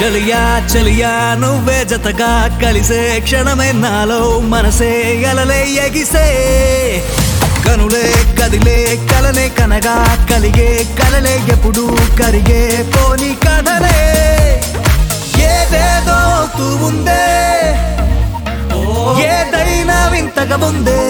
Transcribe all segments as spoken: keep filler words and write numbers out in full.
చలియా చలియా నువ్వే జతగా కలిసే క్షణమే నాలో మనసే అలలే ఎగిసే కనులే కదిలే కలనే కనగా కలిగే కలలే ఎప్పుడు కరిగే పోని కథలే ఏదేదో అవుతూ ఉందే ఏదైనా వింతగా ఉందే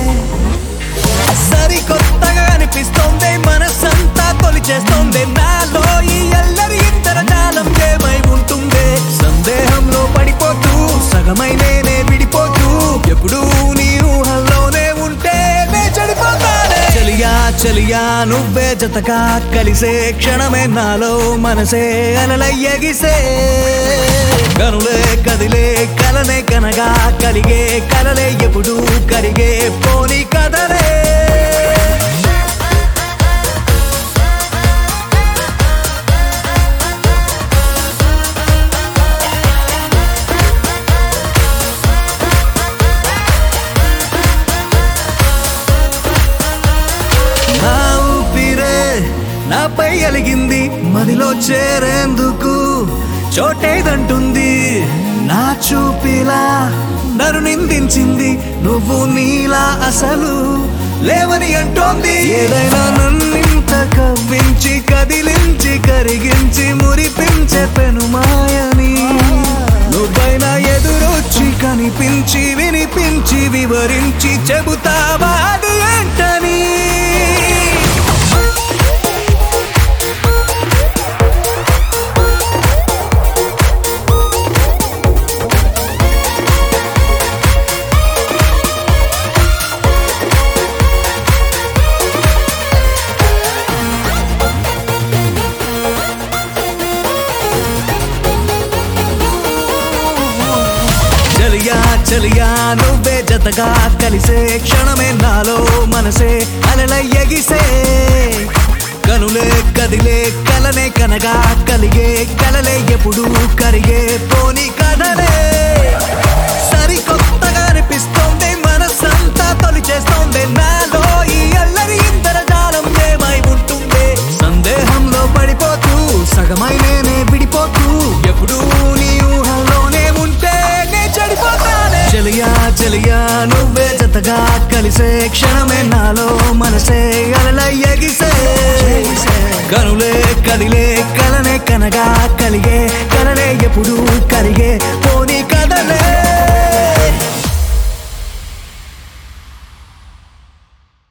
సరికొత్తగా అనిపిస్తోంది మనసంతా తొలిచేస్తోంది నాలో ఈ అల్లరి ఇంద్రజాలం ఏమై ఉంటుందే సందేహంలో పడిపోతూ సగమై నేనే విడిపోతూ ఎప్పుడు నీ ఊహల్లోనే ఉంటే నే చెడిపోతానే చలియా చలియా నువ్వే జతగా కలిసే క్షణమే నాలో మనసే అలలై ఎగిసే కనులే కదిలే కలనే కనగా కలిగే కలలే ఎప్పుడు కరిగే పోని కథలే నా ఊపిరే నాపై అలిగింది మదిలో చేరేందుకు చోటేదంటుంది నా చూపిలా నన్ను నిందించింది నువ్వు నీలా అసలు లేవని అంటోంది ఏదైనా నన్నింత కవ్వించి కదిలించి కరిగించి మురిపించే పెనుమాయని నువ్వైనా ఎదురొచ్చి కనిపించి వినిపించి వివరించి చెబుతావా అది ఏంటని చలియా చలియా నువ్వే జతగా కలిసే క్షణమే నాలో మనసే అలలై ఎగిసే కనులే కదిలే కలనే కనగా కలిగే కలలే ఎప్పుడు కరిగే పోని కథలే సరికొత్తగా అనిపిస్తోంది మనసంతా తొలిచేస్తోంది నాలో ఈ అల్లరి ఇంద్రజాలం ఏమై ఉంటుందే సందేహంలో పడిపోతూ సగమై నేనే విడిపోతూ ఎప్పుడు నీ ఊహల్లోనే ఉంటే చలియా చలియా నువ్వే జతగా కలిసే క్షణమే నాలో మనసే అలలై ఎగిసే కనులే కదిలే కలనే కనగా కలిగే కలలే ఎప్పుడు కరిగే పోని